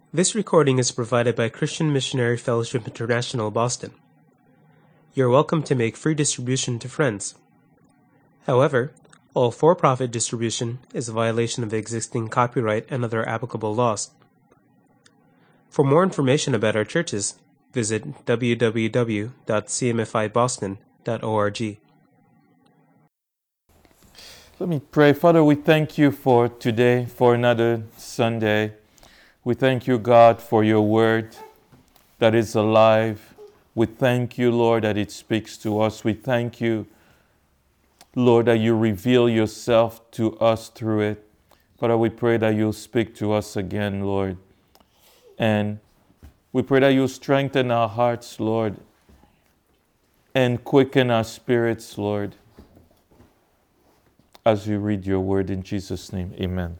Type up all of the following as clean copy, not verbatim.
This recording is provided by Christian Missionary Fellowship International, Boston. You are welcome to make free distribution to friends. However, all for-profit distribution is a violation of existing copyright and other applicable laws. For more information about our churches, visit www.cmfiboston.org. Let me pray. Father, we thank you for today, for another Sunday. We thank you, God, for your word that is alive. We thank you, Lord, that it speaks to us. We thank you, Lord, that you reveal yourself to us through it. Father, we pray that you'll speak to us again, Lord. And we pray that you'll strengthen our hearts, Lord, and quicken our spirits, Lord, as we read your word in Jesus' name. Amen.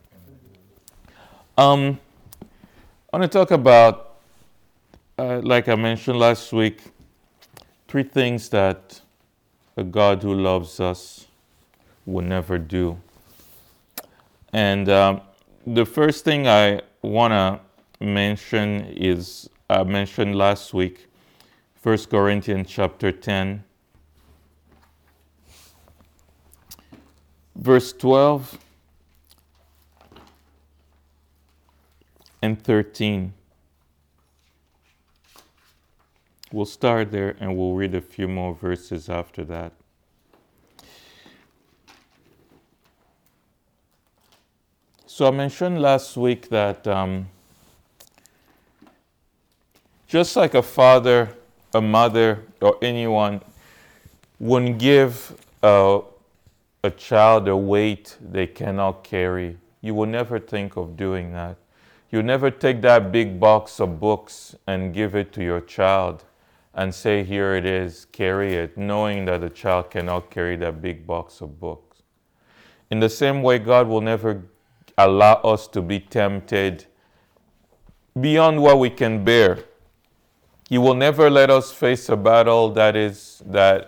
I want to talk about, like I mentioned last week, 3 things that a God who loves us will never do. And the first thing I want to mention is, I mentioned last week, 1 Corinthians chapter 10, verse 12 and 13. We'll start there and we'll read a few more verses after that. So I mentioned last week that just like a father, a mother, or anyone wouldn't give a child a weight they cannot carry, you will never think of doing that. You never take that big box of books and give it to your child and say, here it is, carry it, knowing that the child cannot carry that big box of books. In the same way, God will never allow us to be tempted beyond what we can bear. He will never let us face a battle that is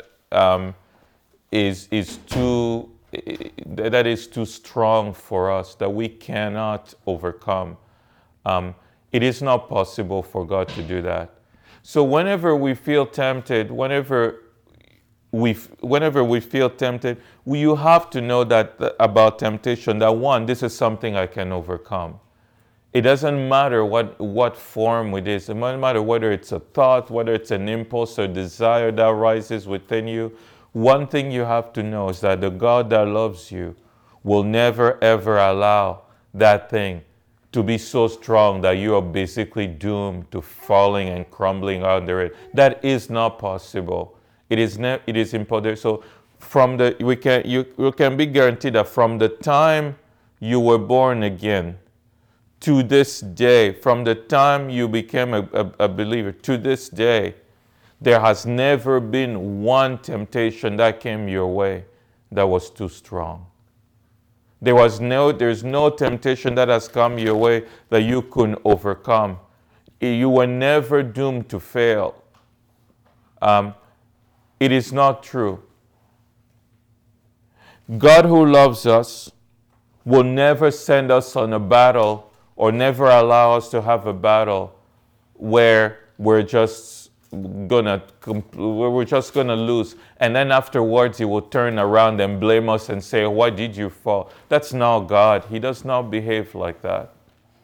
too strong for us, that we cannot overcome. It is not possible for God to do that. So whenever we feel tempted, whenever we feel tempted, you have to know that about temptation, that one, this is something I can overcome. It doesn't matter what form it is. It doesn't matter whether it's a thought, whether it's an impulse or desire that rises within you. One thing you have to know is that the God that loves you will never ever allow that thing to be so strong that you are basically doomed to falling and crumbling under it. That is not possible. It is impossible. So you can be guaranteed that from the time you were born again to this day, from the time you became a believer to this day, there has never been one temptation that came your way that was too strong. There's no temptation that has come your way that you couldn't overcome. You were never doomed to fail. It is not true. God who loves us will never send us on a battle or never allow us to have a battle where we're just gonna lose, and then afterwards he will turn around and blame us and say, why did you fall? That's not God. He does not behave like that.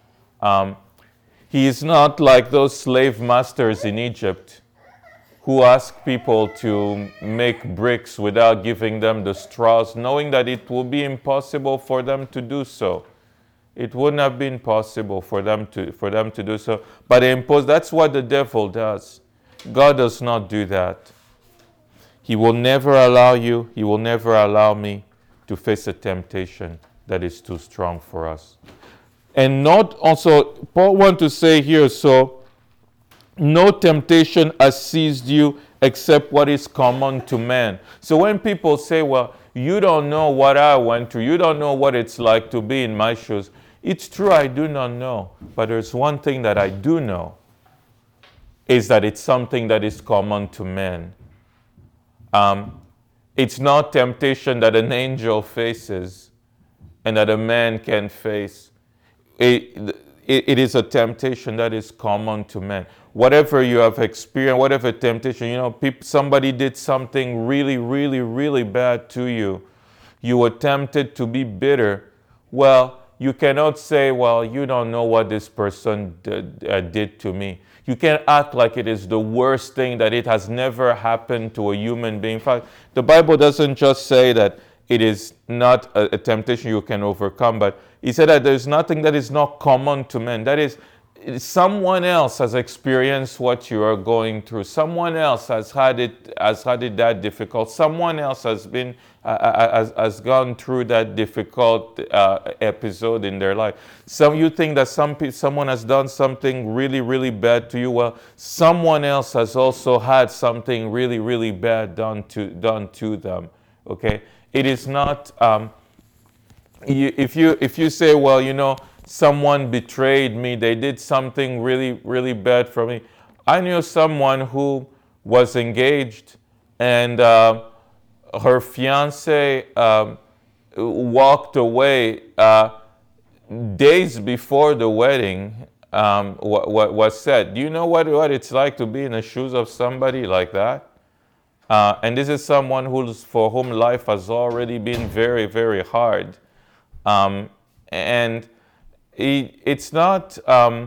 He is not like those slave masters in Egypt who ask people to make bricks without giving them the straws, knowing that it will be impossible for them to do so. It wouldn't have been possible for them to do so, but they impose. That's what the devil does. God does not do that. He will never allow you, he will never allow me to face a temptation that is too strong for us. And not also, Paul wants to say here, so no temptation has seized you except what is common to man. So when people say, well, you don't know what I went through, you don't know what it's like to be in my shoes. It's true, I do not know. But there's one thing that I do know, is that it's something that is common to men. It's not temptation that an angel faces and that a man can face. it is a temptation that is common to men. Whatever you have experienced, whatever temptation, somebody did something really, really, really bad to you. You were tempted to be bitter. Well, you cannot say, well, you don't know what this person did to me. You can't act like it is the worst thing, that it has never happened to a human being. In fact, the Bible doesn't just say that it is not a temptation you can overcome, but he said that there's nothing that is not common to men. That is, someone else has experienced what you are going through. Someone else has had it that difficult. Someone else has been has gone through that difficult episode in their life. You think that someone has done something really, really bad to you. Well, someone else has also had something really, really bad done to them. Okay, it is not. If you say, well, someone betrayed me, they did something really, really bad for me. I knew someone who was engaged, and her fiance walked away days before the wedding was set. Do you know what it's like to be in the shoes of somebody like that? And this is someone for whom life has already been very, very hard. And it's not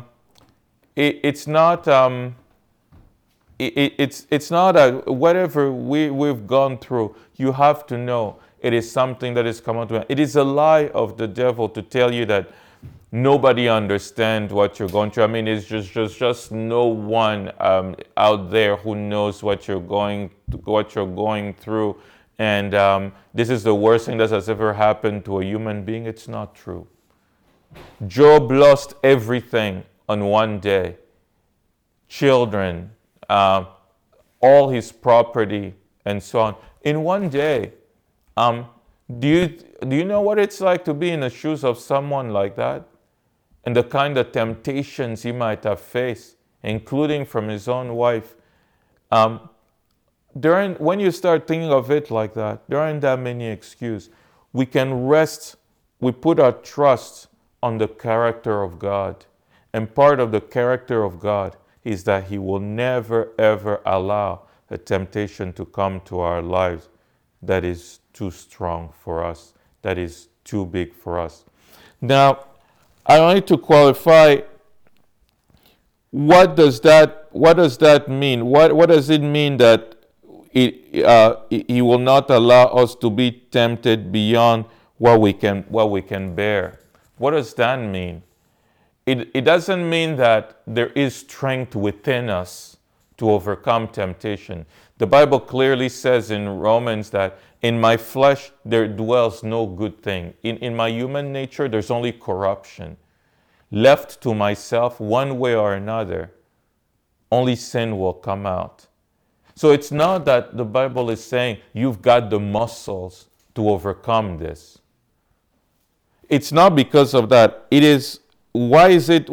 whatever we've gone through. You have to know it is something that is common to man. It is a lie of the devil to tell you that nobody understands what you're going through. I mean, it's just no one out there who knows what you're going through. And this is the worst thing that has ever happened to a human being. It's not true. Job lost everything on one day. Children, all his property, and so on. In one day. Do you know what it's like to be in the shoes of someone like that? And the kind of temptations he might have faced, including from his own wife. When you start thinking of it like that, there aren't that many excuses. We can rest, we put our trust on the character of God. And part of the character of God is that He will never, ever allow a temptation to come to our lives that is too strong for us, that is too big for us. Now, I want to qualify, what does that mean? What does it mean that He will not allow us to be tempted beyond what we can bear? What does that mean? It doesn't mean that there is strength within us to overcome temptation. The Bible clearly says in Romans that in my flesh there dwells no good thing. In my human nature there's only corruption. Left to myself, one way or another, only sin will come out. So it's not that the Bible is saying you've got the muscles to overcome this. It's not because of that. It is, why is it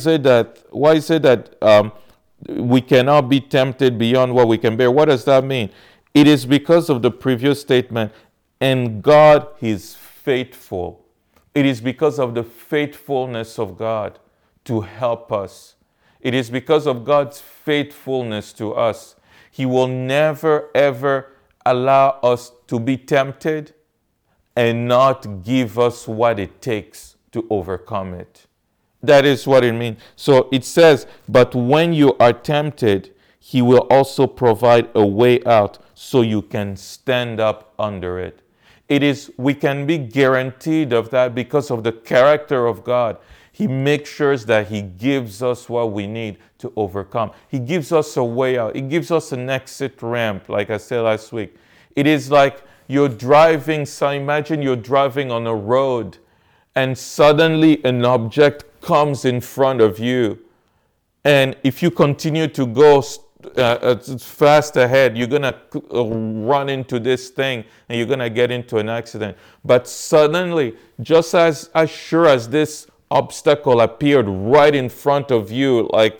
that we cannot be tempted beyond what we can bear? What does that mean? It is because of the previous statement, and God is faithful. It is because of the faithfulness of God to help us. It is because of God's faithfulness to us. He will never, ever allow us to be tempted and not give us what it takes to overcome it. That is what it means. So it says, but when you are tempted, He will also provide a way out so you can stand up under it. We can be guaranteed of that because of the character of God. He makes sure that He gives us what we need to overcome. He gives us a way out. He gives us an exit ramp, like I said last week. It is like you're driving, so imagine you're driving on a road and suddenly an object comes in front of you. And if you continue to go fast ahead, you're going to run into this thing and you're going to get into an accident. But suddenly, just as sure as this obstacle appeared right in front of you, like,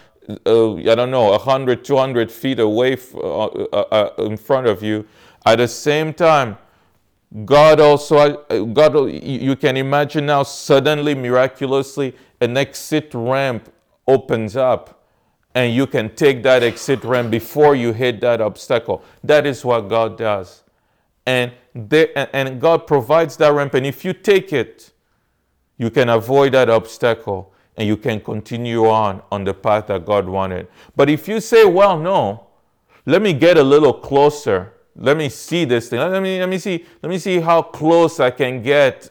100, 200 feet away in front of you, at the same time, God also, you can imagine now suddenly, miraculously, an exit ramp opens up and you can take that exit ramp before you hit that obstacle. That is what God does. And God provides that ramp, and if you take it, you can avoid that obstacle and you can continue on the path that God wanted. But if you say, well, no, let me get a little closer. Let me see this thing. Let me see how close I can get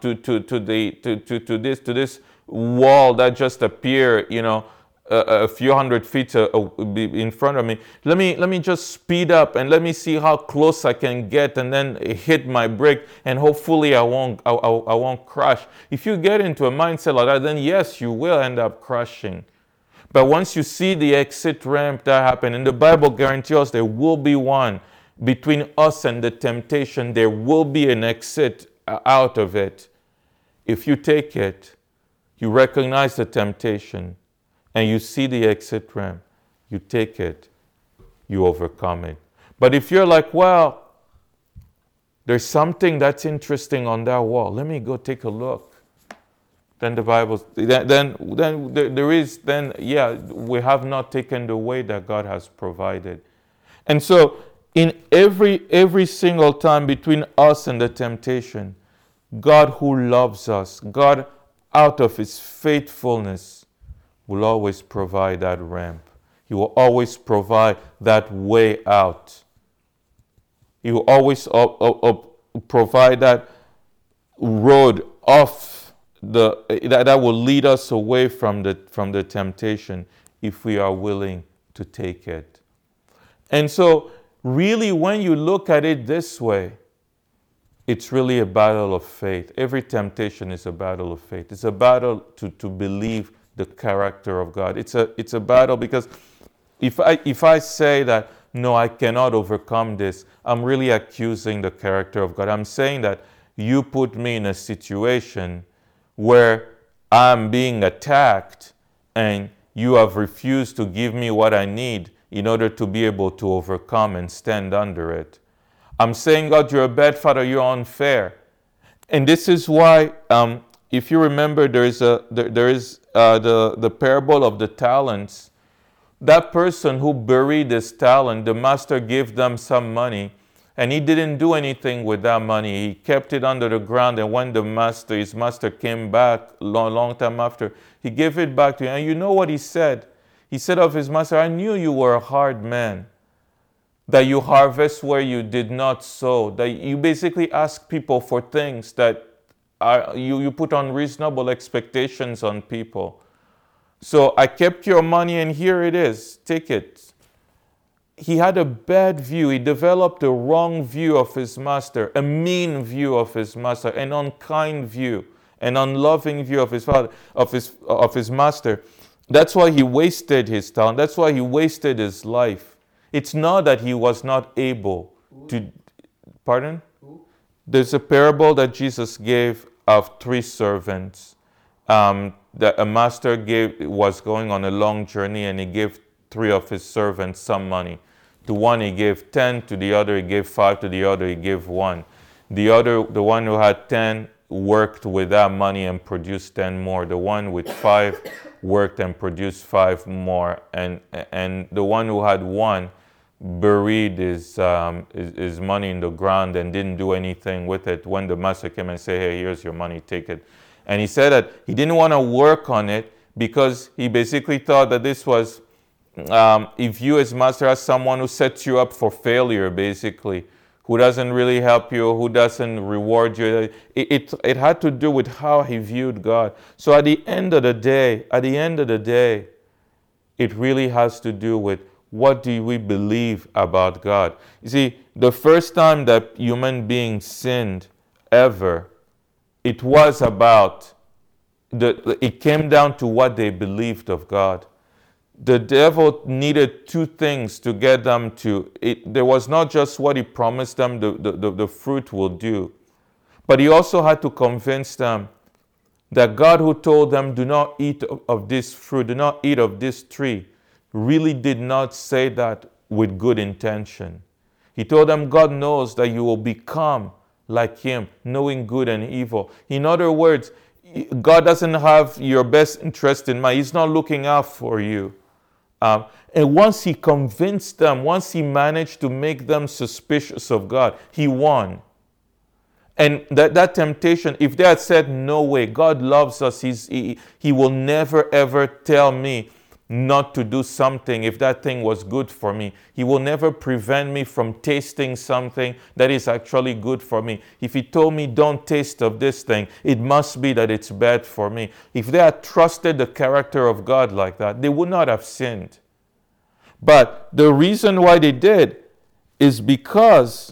to this wall that just appeared, a few hundred feet in front of me. Let me just speed up and let me see how close I can get, and then hit my brake, and hopefully I won't crash. If you get into a mindset like that, then yes, you will end up crashing. But once you see the exit ramp that happen, and the Bible guarantees us there will be one between us and the temptation, there will be an exit out of it. If you take it, you recognize the temptation, and you see the exit ramp, you take it, you overcome it. But if you're like, well, there's something that's interesting on that wall, let me go take a look. Then the Bible, we have not taken the way that God has provided. And so, in every single time between us and the temptation, God who loves us, God out of His faithfulness, will always provide that ramp. He will always provide that way out. He will always provide that road off that will lead us away from the temptation if we are willing to take it. And so, really, when you look at it this way, it's really a battle of faith. Every temptation is a battle of faith. It's a battle to believe the character of God. It's a battle because if I say that, no, I cannot overcome this, I'm really accusing the character of God. I'm saying that you put me in a situation where I'm being attacked and you have refused to give me what I need in order to be able to overcome and stand under it. I'm saying, God, you're a bad father, you're unfair. And this is why, if you remember, there is the parable of the talents. That person who buried his talent, the master gave them some money, and he didn't do anything with that money. He kept it under the ground, and when his master came back long time after, he gave it back to him. And you know what he said? He said of his master, I knew you were a hard man, that you harvest where you did not sow, that you basically ask people for things that you put unreasonable expectations on people. So I kept your money and here it is, take it. He had a bad view. He developed a wrong view of his master, a mean view of his master, an unkind view, an unloving view of his father, of his master. That's why he wasted his talent. That's why he wasted his life. It's not that he was not able to. Pardon? There's a parable that Jesus gave of 3 servants. That a master was going on a long journey, and he gave 3 of his servants some money. To one he gave 10, to the other he gave 5, to the other he gave 1. The one who had 10 worked with that money and produced 10 more. The one with 5 worked and produced 5 more. And the one who had 1 buried his money in the ground and didn't do anything with it. When the master came and said, hey, here's your money, take it. And he said that he didn't want to work on it because he basically thought that this was, if you as master as someone who sets you up for failure, basically, who doesn't really help you, who doesn't reward you. It had to do with how he viewed God. So at the end of the day, it really has to do with what do we believe about God. You see, the first time that human beings sinned ever, it was about, it came down to what they believed of God. The devil needed 2 things to get them to it. There was not just what he promised them the fruit will do, but he also had to convince them that God who told them, do not eat of this fruit, do not eat of this tree, really did not say that with good intention. He told them, God knows that you will become like him, knowing good and evil. In other words, God doesn't have your best interest in mind. He's not looking out for you. And once he convinced them, once he managed to make them suspicious of God, he won. And that temptation, if they had said, no way, God loves us, he will never ever tell me not to do something if that thing was good for me. He will never prevent me from tasting something that is actually good for me. If he told me don't taste of this thing, it must be that it's bad for me. If they had trusted the character of God like that, they would not have sinned. But the reason why they did is because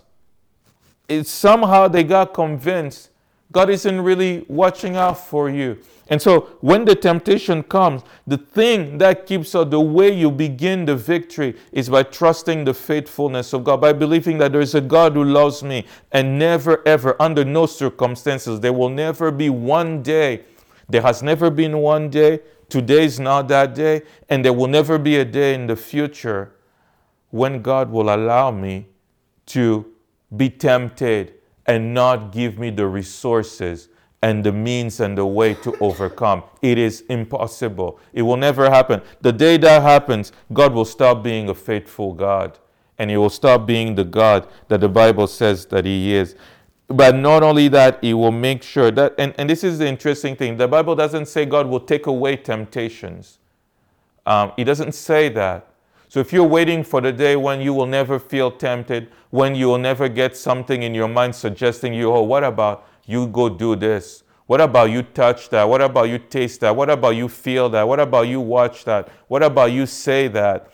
somehow they got convinced God isn't really watching out for you. And so when the temptation comes, the thing that keeps us, the way you begin the victory is by trusting the faithfulness of God, by believing that there is a God who loves me, and never ever, under no circumstances, there will never be one day, there has never been one day, today is not that day, and there will never be a day in the future when God will allow me to be tempted and not give me the resources and the means and the way to overcome. It is impossible. It will never happen. The day that happens, God will stop being a faithful God, and he will stop being the God that the Bible says that he is. But not only that, he will make sure that, and this is the interesting thing, the Bible doesn't say God will take away temptations. It doesn't say that. So if you're waiting for the day when you will never feel tempted, when you will never get something in your mind suggesting you, oh, what about you go do this? What about you touch that? What about you taste that? What about you feel that? What about you watch that? What about you say that?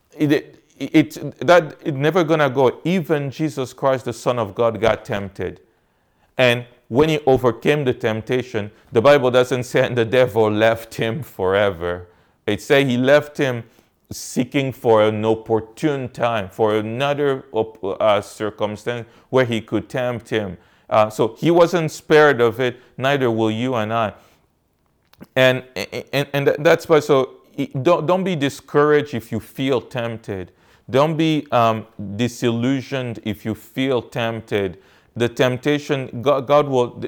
It's never going to go. Even Jesus Christ, the Son of God, got tempted. And when he overcame the temptation, the Bible doesn't say the devil left him forever. It says he left him seeking for an opportune time, for another circumstance where he could tempt him. So he wasn't spared of it, neither will you and I. And that's why, so don't be discouraged if you feel tempted. Don't be disillusioned if you feel tempted. The temptation, God will,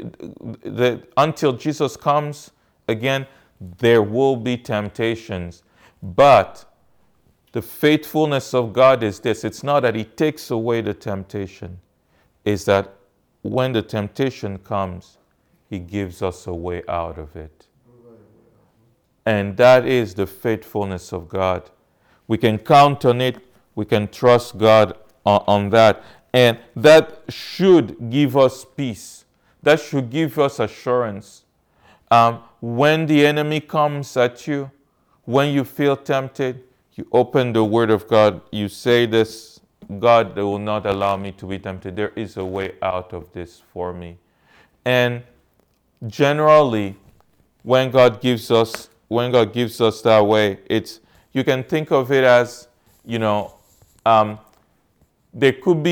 until Jesus comes again, there will be temptations. But the faithfulness of God is this. It's not that he takes away the temptation. It's that when the temptation comes, he gives us a way out of it. And that is the faithfulness of God. We can count on it. We can trust God on that. And that should give us peace. That should give us assurance. When the enemy comes at you, when you feel tempted, you open the Word of God, you say this, God will not allow me to be tempted. There is a way out of this for me. And generally, when God gives us that way, you can think of it as, there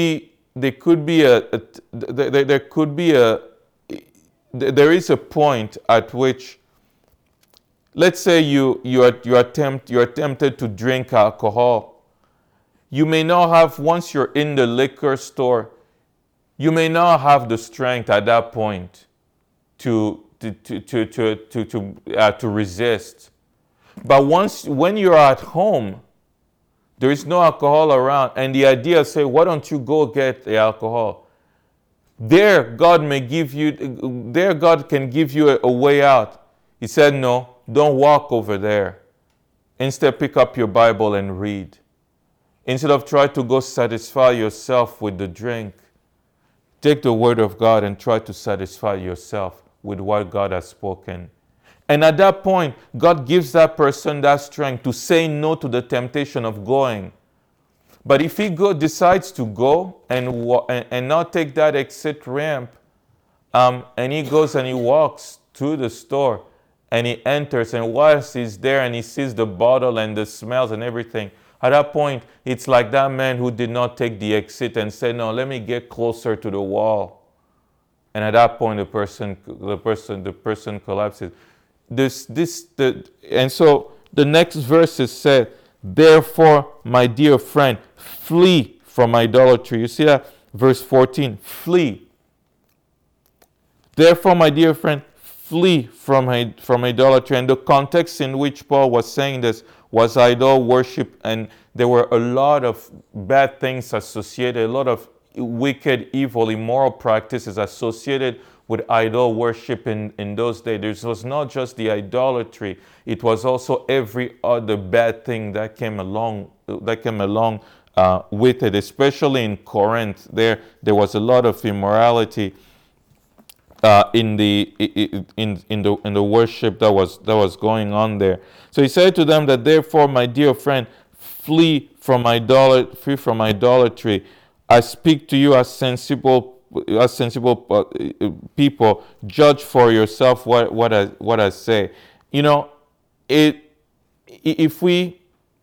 is a point at which, let's say you are tempted to drink alcohol. You may not have, once you're in the liquor store, you may not have the strength at that point to resist. But when you're at home, there is no alcohol around, and the idea say, why don't you go get the alcohol? There, God can give you a way out. He said, no, don't walk over there. Instead, pick up your Bible and read. Instead of trying to go satisfy yourself with the drink, take the Word of God and try to satisfy yourself with what God has spoken. And at that point, God gives that person that strength to say no to the temptation of going. But if he decides to go and not take that exit ramp, and he goes and he walks to the store, and he enters, and whilst he's there and he sees the bottle and the smells and everything, at that point, it's like that man who did not take the exit and said, no, let me get closer to the wall. And at that point, the person collapses. And so the next verse is said, therefore, my dear friend, flee from idolatry. You see that? Verse 14, flee. Therefore, my dear friend, flee from idolatry. And the context in which Paul was saying this was idol worship, and there were a lot of bad things associated, a lot of wicked, evil, immoral practices associated with idol worship in those days. It was not just the idolatry, it was also every other bad thing that came along with it. Especially in Corinth, there was a lot of immorality in the worship that was going on there. So he said to them that, therefore, my dear friend, flee from idolatry. I speak to you as sensible people. Judge for yourself what I say. You know, if we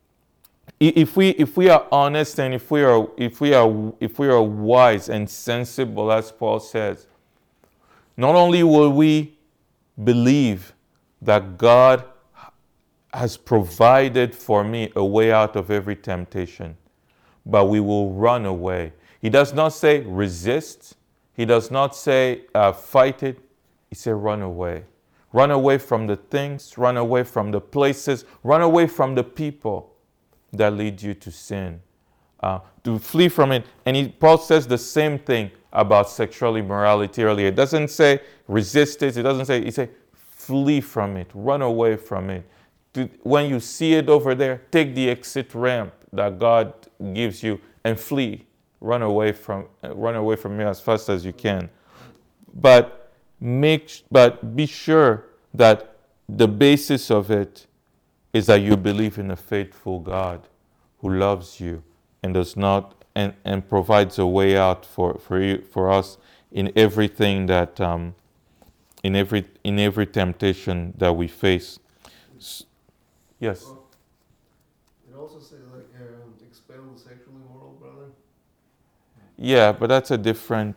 are honest, and if we are wise and sensible, as Paul says, not only will we believe that God has provided for me a way out of every temptation, but we will run away. He does not say resist. He does not say fight it. He said run away. Run away from the things, run away from the places, run away from the people that lead you to sin. To flee from it. And Paul says the same thing about sexual immorality earlier. It doesn't say resist it. It doesn't say, he said flee from it, run away from it. When you see it over there, take the exit ramp that God gives you and flee. Run away from it as fast as you can. But be sure that the basis of it is that you believe in a faithful God who loves you and does not and provides a way out for us in everything that in every temptation that we face. Yes. It also says expel the sexually immoral brother. Yeah, but that's a different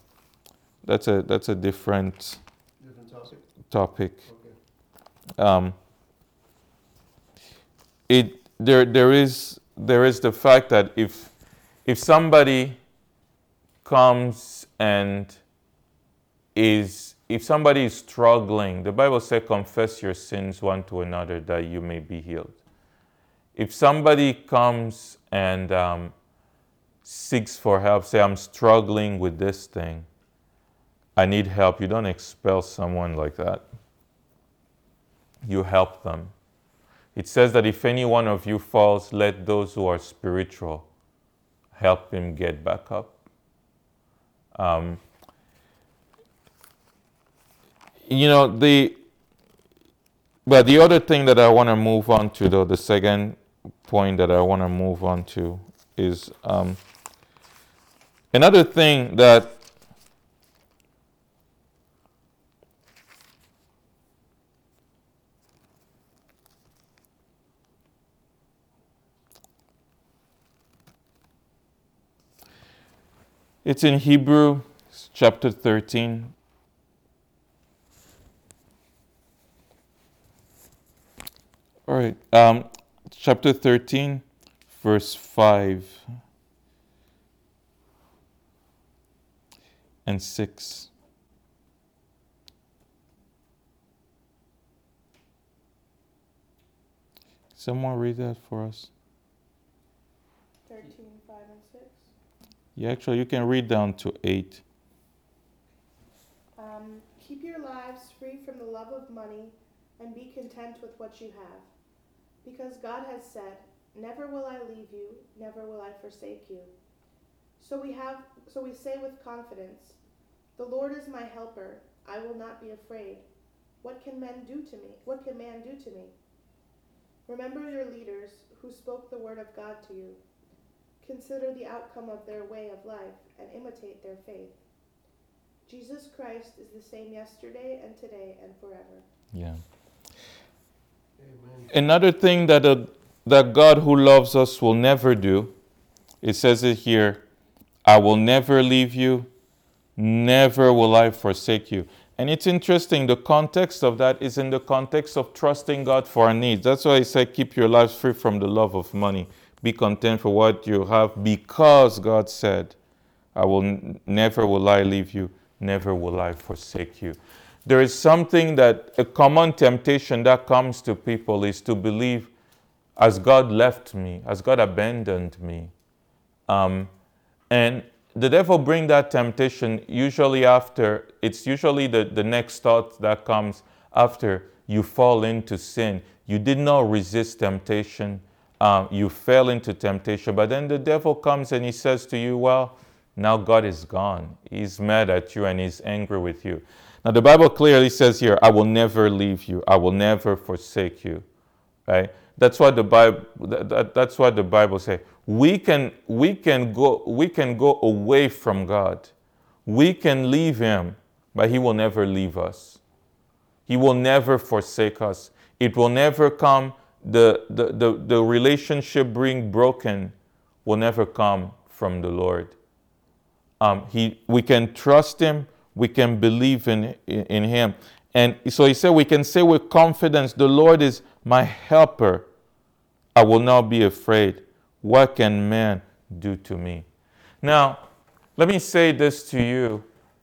different topic. Okay. There is the fact that if somebody comes and if somebody is struggling, the Bible says, confess your sins one to another that you may be healed. If somebody comes and seeks for help, say, I'm struggling with this thing, I need help. You don't expel someone like that. You help them. It says that if any one of you falls, let those who are spiritual help him get back up. The other thing that I want to move on to, though, the second point that I want to move on to is another thing that it's in Hebrews chapter 13. All right, chapter 13, verse 5 and 6. Someone read that for us. 13, 5 and 6. Yeah, actually, you can read down to 8. Keep your lives free from the love of money and be content with what you have. Because God has said, never will I leave you, never will I forsake you. So we say with confidence, the Lord is my helper, I will not be afraid. What can man do to me? Remember your leaders who spoke the word of God to you. Consider the outcome of their way of life and imitate their faith. Jesus Christ is the same yesterday and today and forever. Yeah. Amen. Another thing that God who loves us will never do, it says it here, I will never leave you, never will I forsake you. And it's interesting, the context of that is in the context of trusting God for our needs. That's why I say keep your lives free from the love of money. Be content for what you have, because God said, never will I leave you, never will I forsake you. There is something that a common temptation that comes to people is to believe, as God left me, as God abandoned me. And the devil brings that temptation usually after, it's usually the next thought that comes after you fall into sin. You did not resist temptation. You fell into temptation. But then the devil comes and he says to you, well, now God is gone. He's mad at you and he's angry with you. Now the Bible clearly says here, I will never leave you. I will never forsake you. Right? That's what the Bible. That's what the Bible says. We can go away from God. We can leave Him, but He will never leave us. He will never forsake us. It will never come. The relationship being broken will never come from the Lord. We can trust Him. We can believe in Him. And so He said we can say with confidence, the Lord is my helper. I will not be afraid. What can man do to me? Now, let me say this to you.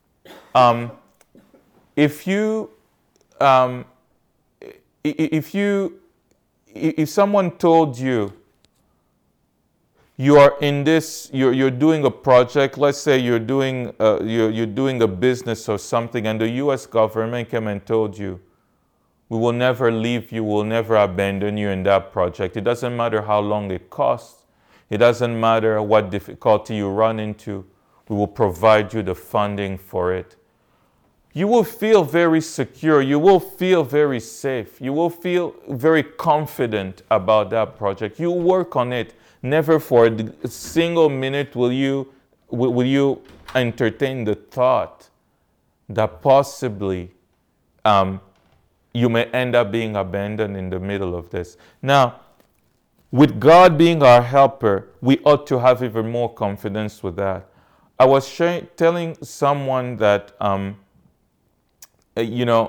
If someone told you you are in this, you're doing a project, let's say you're doing a business or something, and the U.S. government came and told you, we will never leave you, we'll never abandon you in that project. It doesn't matter how long it costs. It doesn't matter what difficulty you run into. We will provide you the funding for it. You will feel very secure. You will feel very safe. You will feel very confident about that project. You work on it. Never for a single minute will you entertain the thought that possibly you may end up being abandoned in the middle of this. Now, with God being our helper, we ought to have even more confidence with that. I was telling someone that, I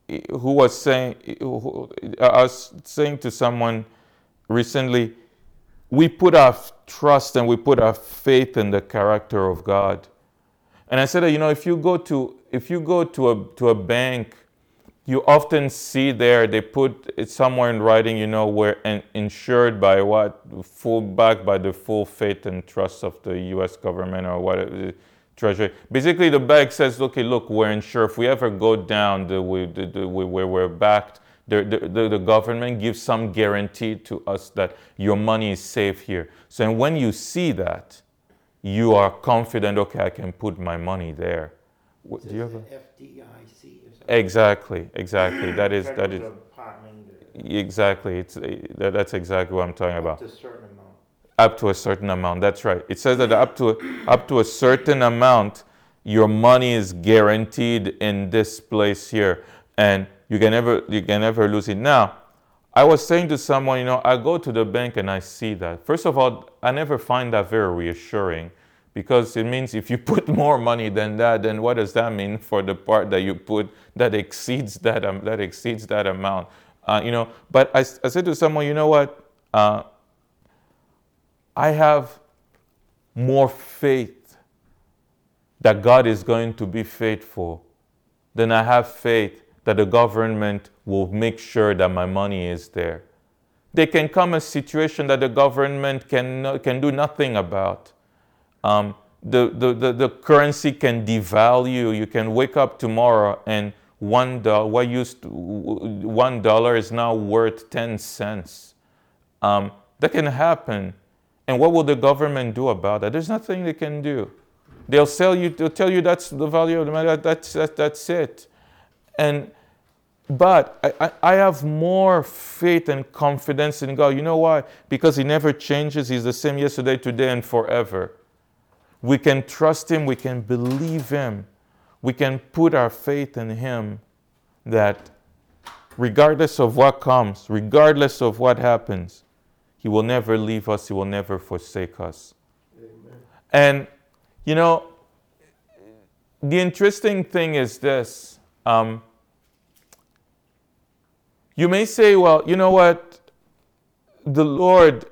was saying to someone recently, we put our trust and we put our faith in the character of God. And I said, if you go to a bank, you often see there, they put it somewhere in writing, we're insured by what? Backed by the full faith and trust of the U.S. government or what, Treasury. Basically, the bank says, okay, look, we're insured. If we ever go down, where we're backed, the government gives some guarantee to us that your money is safe here. So when you see that, you are confident, okay, I can put my money there. Do you have a FDIC? Exactly. That is exactly. That's exactly what I'm talking about. Up to a certain amount. Up to a certain amount. That's right. It says that up to a certain amount, your money is guaranteed in this place here, and you can never lose it. Now, I was saying to someone, I go to the bank and I see that. First of all, I never find that very reassuring. Because it means if you put more money than that, then what does that mean for the part that you put that exceeds that amount? But I said to someone, you know what? I have more faith that God is going to be faithful than I have faith that the government will make sure that my money is there. There can come a situation that the government can do nothing about. The currency can devalue. You can wake up tomorrow and $1 is now worth 10 cents. That can happen. And what will the government do about that? There's nothing they can do. They'll tell you that's the value of the money. That's it. But I have more faith and confidence in God. You know why? Because He never changes. He's the same yesterday, today, and forever. We can trust Him. We can believe Him. We can put our faith in Him that regardless of what comes, regardless of what happens, He will never leave us. He will never forsake us. Amen. And, the interesting thing is this. You may say, well, you know what? The Lord...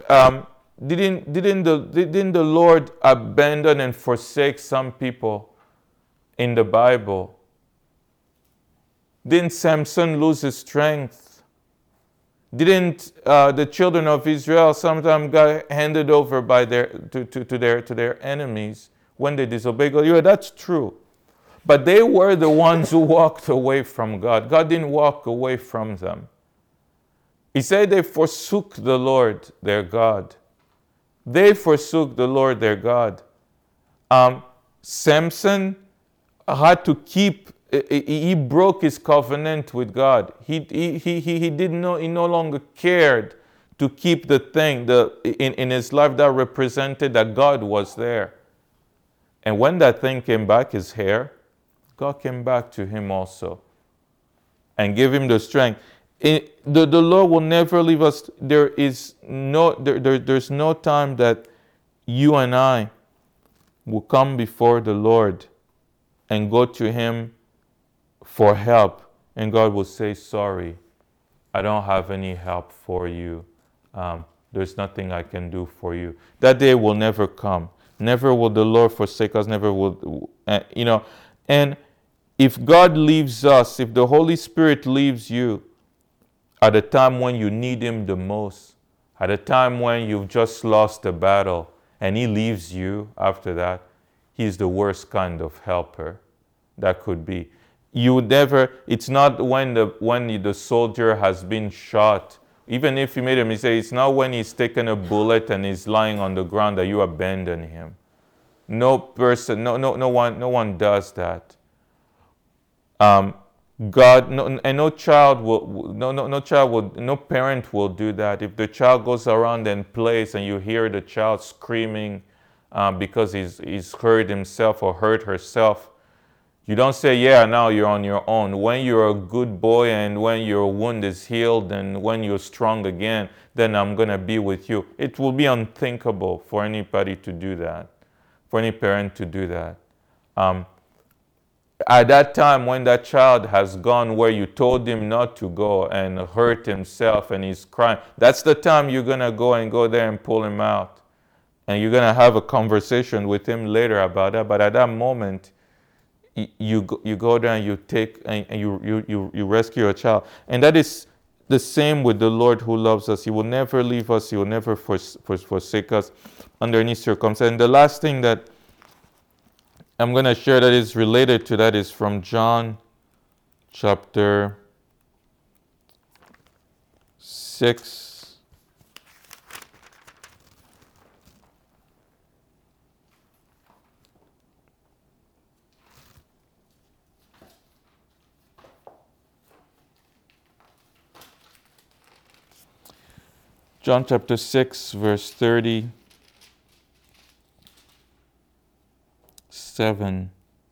Didn't the Lord abandon and forsake some people? in the Bible. Didn't Samson lose his strength? Didn't the children of Israel sometimes got handed over by to their enemies when they disobeyed God? Yeah, that's true. But they were the ones who walked away from God. God didn't walk away from them. He said they forsook the Lord their God. They forsook the Lord their God. Samson had to he broke his covenant with God. He no longer cared to keep the thing in his life that represented that God was there. And when that thing came back, his hair, God came back to him also and gave him the strength. The Lord will never leave us. There's no time that you and I will come before the Lord and go to Him for help, and God will say, sorry, I don't have any help for you. There's nothing I can do for you. That day will never come. Never will the Lord forsake us. Never will, and if God leaves us, if the Holy Spirit leaves you at a time when you need Him the most, at a time when you've just lost the battle, and He leaves you after that, He's the worst kind of helper that could be. You would never, it's not when the soldier has been shot, even if you made a mistake, it's not when he's taken a bullet and he's lying on the ground that you abandon him. No person, no one does that. God, no parent will do that. If the child goes around and plays and you hear the child screaming because he's hurt himself or hurt herself, you don't say, yeah, now you're on your own. When you're a good boy and when your wound is healed and when you're strong again, then I'm going to be with you. It will be unthinkable for anybody to do that, for any parent to do that. At that time when that child has gone where you told him not to go and hurt himself and he's crying, that's the time you're going to go there and pull him out. And you're going to have a conversation with him later about that. But at that moment, you go there and you take and you rescue a child. And that is the same with the Lord who loves us. He will never leave us. He will never forsake us under any circumstance. And the last thing that I'm going to share that is related to that is from John chapter 6. John chapter 6, verse 37.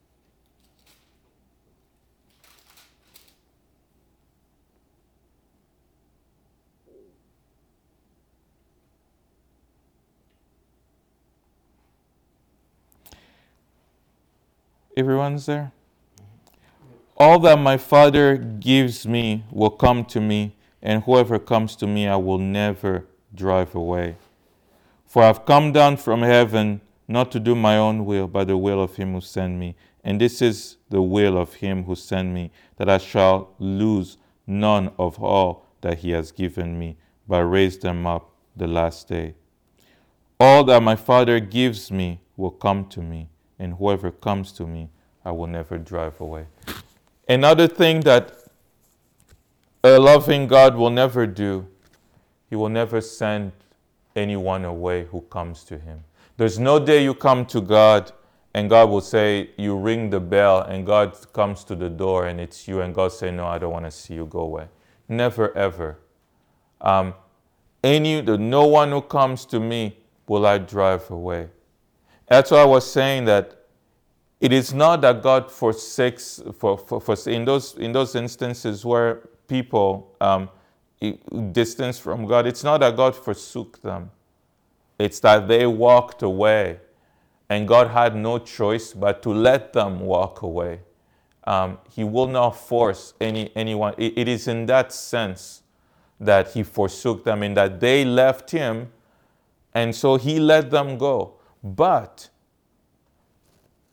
Everyone's there? All that my Father gives me will come to me, and whoever comes to me I will never drive away. For I have come down from heaven not to do my own will, but the will of Him who sent me. And this is the will of Him who sent me, that I shall lose none of all that He has given me, but raise them up the last day. All that my Father gives me will come to me, and whoever comes to me I will never drive away. Another thing that a loving God will never do, He will never send anyone away who comes to Him. There's no day you come to God and God will say, you ring the bell and God comes to the door and it's you and God say, no, I don't want to see you, go away. Never, ever. No one who comes to me will I drive away. That's why I was saying that it is not that God forsakes, in those instances where people distance from God, it's not that God forsook them. It's that they walked away and God had no choice but to let them walk away. He will not force anyone. It is in that sense that He forsook them, in that they left Him and so He let them go. But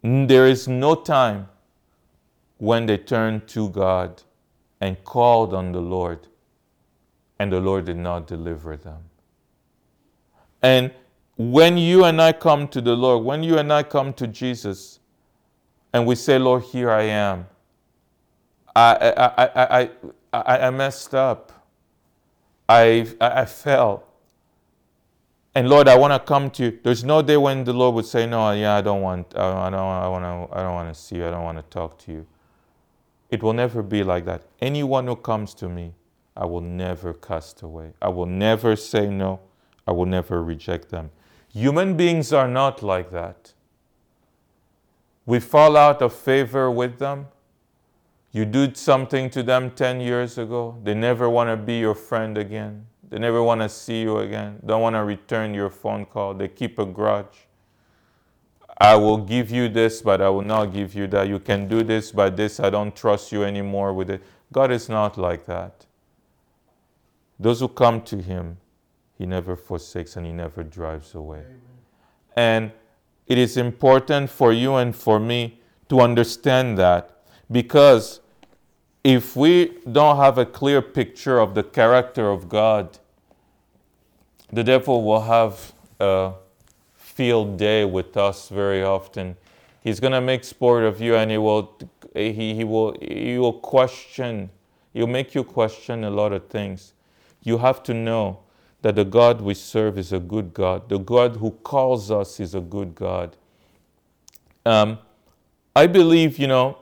There is no time when they turned to God and called on the Lord, and the Lord did not deliver them. And when you and I come to the Lord, when you and I come to Jesus, and we say, Lord, here I am. I messed up. I fell. And Lord, I want to come to you. There's no day when the Lord would say, no, yeah, I don't want to see you. I don't want to talk to you. It will never be like that. Anyone who comes to me, I will never cast away. I will never say no. I will never reject them. Human beings are not like that. We fall out of favor with them. You did something to them 10 years ago. They never want to be your friend again. They never want to see you again. Don't want to return your phone call. They keep a grudge. I will give you this, but I will not give you that. You can do this, but this, I don't trust you anymore with it. God is not like that. Those who come to him, he never forsakes and he never drives away. Amen. And it is important for you and for me to understand that, because if we don't have a clear picture of the character of God, the devil will have a field day with us very often. He's going to make sport of you, and he will question. He'll make you question a lot of things. You have to know that the God we serve is a good God. The God who calls us is a good God. I believe,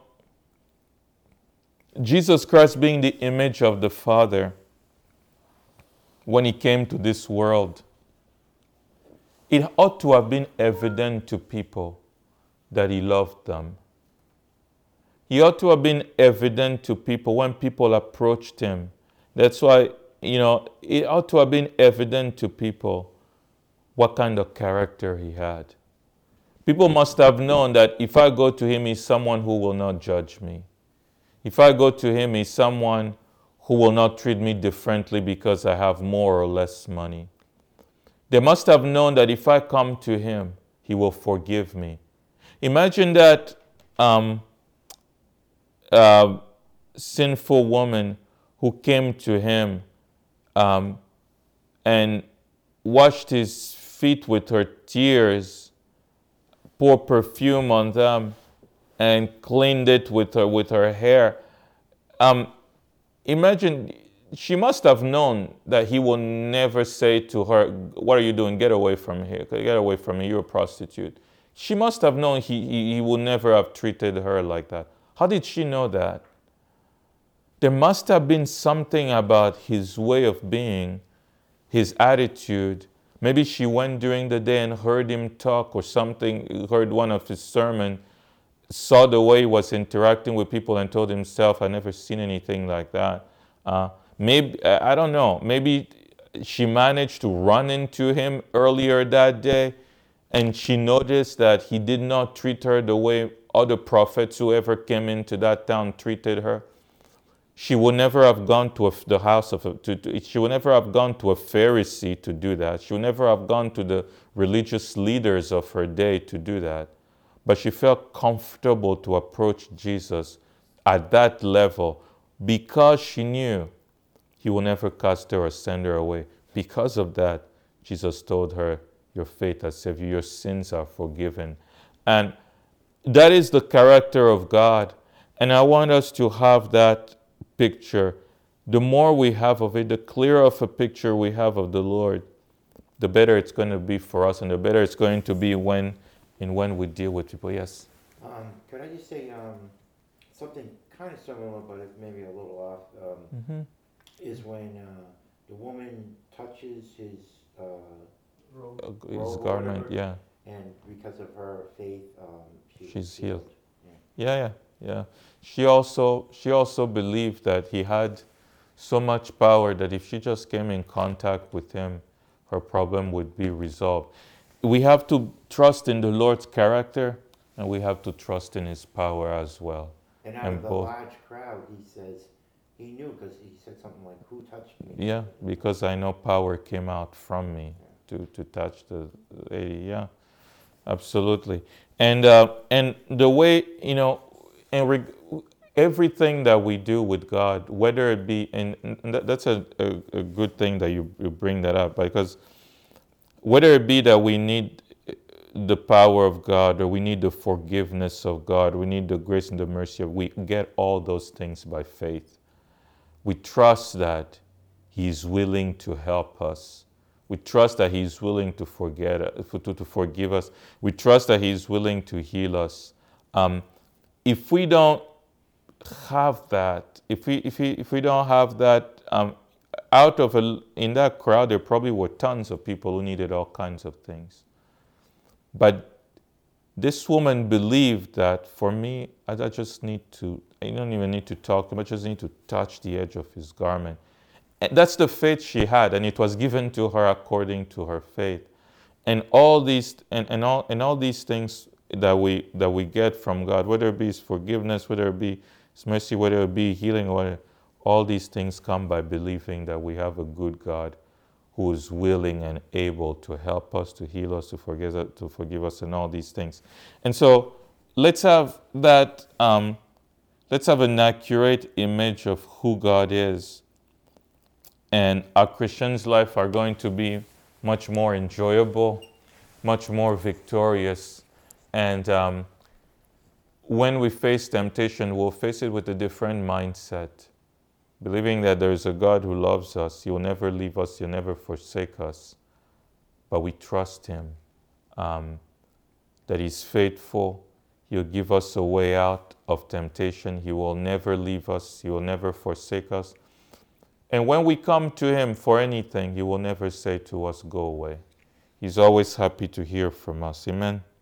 Jesus Christ being the image of the Father, when he came to this world, it ought to have been evident to people that he loved them. He ought to have been evident to people when people approached him. That's why, it ought to have been evident to people what kind of character he had. People must have known that if I go to him, he's someone who will not judge me. If I go to him, he's someone who will not treat me differently because I have more or less money. They must have known that if I come to him, he will forgive me. Imagine that sinful woman who came to him and washed his feet with her tears, poured perfume on them, and cleaned it with her hair. Imagine, she must have known that he will never say to her, what are you doing? Get away from here. Get away from me. You're a prostitute. She must have known he would never have treated her like that. How did she know that? There must have been something about his way of being, his attitude. Maybe she went during the day and heard him talk or something, heard one of his sermons, saw the way he was interacting with people and told himself, I've never seen anything like that. Maybe, I don't know, maybe she managed to run into him earlier that day and she noticed that he did not treat her the way other prophets who ever came into that town treated her. She would never have gone to the house of she would never have gone to a Pharisee to do that. She would never have gone to the religious leaders of her day to do that. But she felt comfortable to approach Jesus at that level because she knew he will never cast her or send her away. Because of that, Jesus told her, your faith has saved you, your sins are forgiven. And that is the character of God. And I want us to have that picture. The more we have of it, the clearer of a picture we have of the Lord, the better it's going to be for us and the better it's going to be when we deal with people. Yes? Could I just say something kind of similar, but it's maybe a little off, is when the woman touches his garment, yeah. And because of her faith, she's healed. Yeah. She also believed that he had so much power that if she just came in contact with him, her problem would be resolved. We have to trust in the Lord's character, and we have to trust in his power as well. And out of the large crowd, he says, he knew because he said something like, who touched me? Yeah, because I know power came out from me to touch the lady, yeah. Absolutely. And the way, and everything that we do with God, whether it be, and that's a good thing that you bring that up, because whether it be that we need the power of God, or we need the forgiveness of God, we need the grace and the mercy of, we get all those things by faith. We trust that He's willing to help us. We trust that He's willing to forgive us. We trust that He's willing to heal us. If we don't have that, if we don't have that, in that crowd, there probably were tons of people who needed all kinds of things. But this woman believed that, for me, I don't even need to talk to him, I just need to touch the edge of his garment. And that's the faith she had, and it was given to her according to her faith. And all these all these things that we get from God, whether it be His forgiveness, whether it be His mercy, whether it be healing, all these things come by believing that we have a good God who is willing and able to help us, to heal us, to forgive us, and all these things. And so let's have that. Let's have an accurate image of who God is, and our Christian's life are going to be much more enjoyable, much more victorious. And when we face temptation, we'll face it with a different mindset, believing that there's a God who loves us. He will never leave us. He'll never forsake us. But we trust Him, that He's faithful. He'll give us a way out of temptation. He will never leave us. He will never forsake us. And when we come to Him for anything, He will never say to us, go away. He's always happy to hear from us. Amen.